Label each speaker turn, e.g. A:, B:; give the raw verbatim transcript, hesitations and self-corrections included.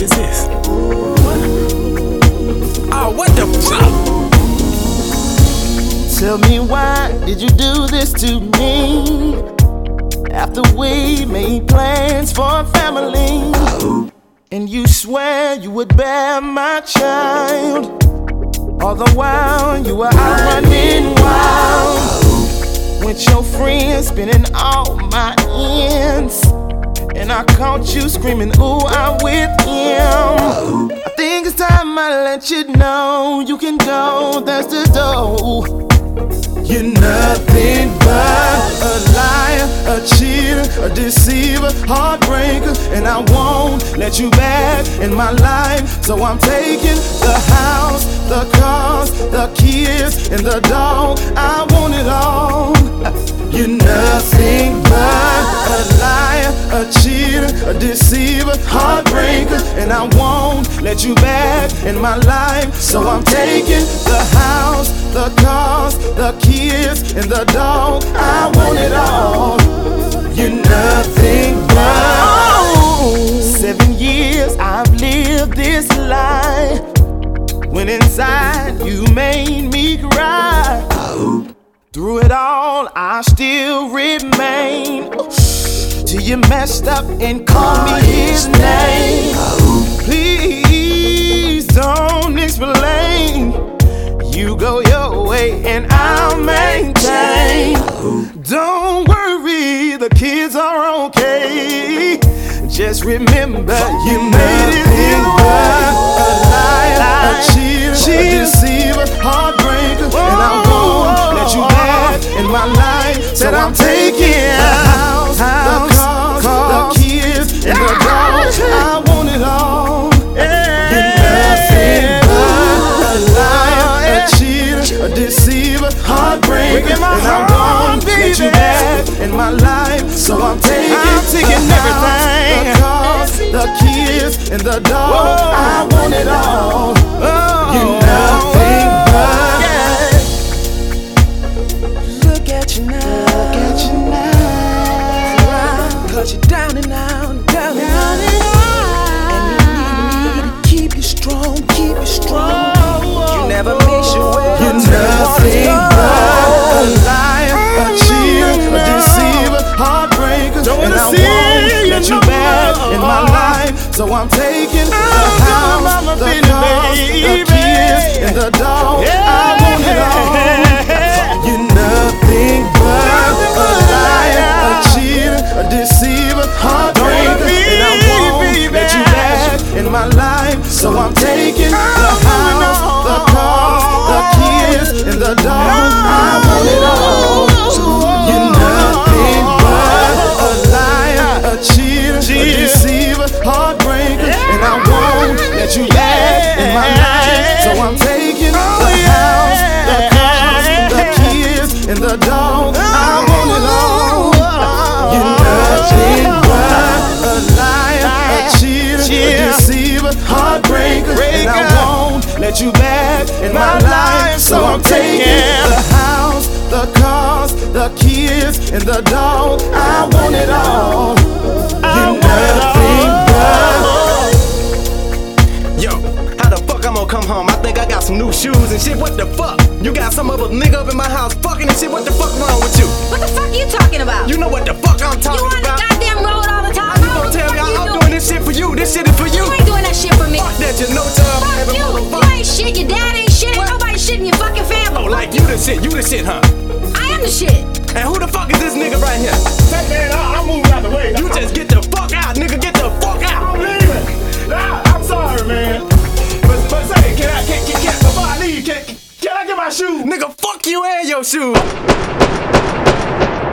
A: is this? What? Oh, what the fuck?
B: Tell me, why did you do this to me? After we made plans for a family, and you swear you would bear my child, all the while you were out running wild with your friends, spinning all my ends. And I caught you screaming, ooh, I'm with him. I think it's time I let you know you can go, that's the door. You're nothing but a liar, a cheater, a deceiver, heartbreaker, and I won't let you back in my life. So I'm taking the house, the cars, the kids, and the dog. I want it all. You're nothing but a liar, a cheater, a deceiver, heartbreaker, and I won't let you back in my life. So I'm taking the house, the cars, the kids, and the dog. I want it all. You're nothing but. Seven years I've lived this life, when inside you made me cry. Through it all, I still remain. Till you messed up and called me his name. Please don't explain. You go your way and I'll maintain. Don't worry, the kids are okay. Just remember you made it your way. A liar, a cheater, a deceiver, heartbreaker, and I won't let you back in my life. So I'm taking the house, the cars, the kids, and the dogs. I want it all. You're nothing but a liar, a cheater, a deceiver, heartbreaker, and I won't let you back in my life. So I'm taking, I'm taking the everything, house, the cars, the kids, and the dog. I want it all. You're nothing but. Look at you now, look at you now. Cause you're down and out, down and out, and you need me to keep you strong, keep you strong. You never miss your way. You're nothing but a liar, a cheater, a deceiver, heartbreaker, and I won't let you back in my life. So I'm taking the house, the cars, the kids, and the dog. I want it all. You're nothing but a liar, a cheater, a deceiver, heartbreaker, and I won't let you back in my life. So I'm taking the house, the cars, the kids, and the dog. I want it all. You're nothing but a liar, a cheater, a deceiver, heartbreaker, and I won't let you back in my life. So I'm taking the house, the cars, the kids, and the dog. I want it all. You're nothing but a liar, a cheater, a deceiver, heartbreaker, and I won't let you back in my life. So I'm taking the house, the cars, the kids, and the dog. I want it all. You're nothing but.
A: Yo, how the fuck I'm gonna come home? I think I got some new shoes and shit. What the fuck? You got some other nigga up in my house fucking and shit. What the fuck wrong with you?
C: What the fuck you talking about?
A: You know what the fuck I'm talking
C: You on the
A: about?
C: goddamn road all the time.
A: You gonna tell me I- I'm doing this shit for you? This shit is for you.
C: You ain't doing that shit for me.
A: Fuck that, you know time.
C: Fuck you. You ain't shit. Your dad ain't shit. Ain't nobody shit in your fucking
A: Oh,
C: family.
A: like you the shit. You the shit, huh?
C: I am the shit.
A: And who the fuck is this nigga right here?
D: Hey man, I- I'm moving out the way.
A: You just get the fuck out, nigga. Get the fuck out.
D: I'm leaving. Nah, I'm sorry, man. But, but say, can I, can, can, can, before I leave, can, can I get my shoes?
A: Nigga, fuck you and your shoes.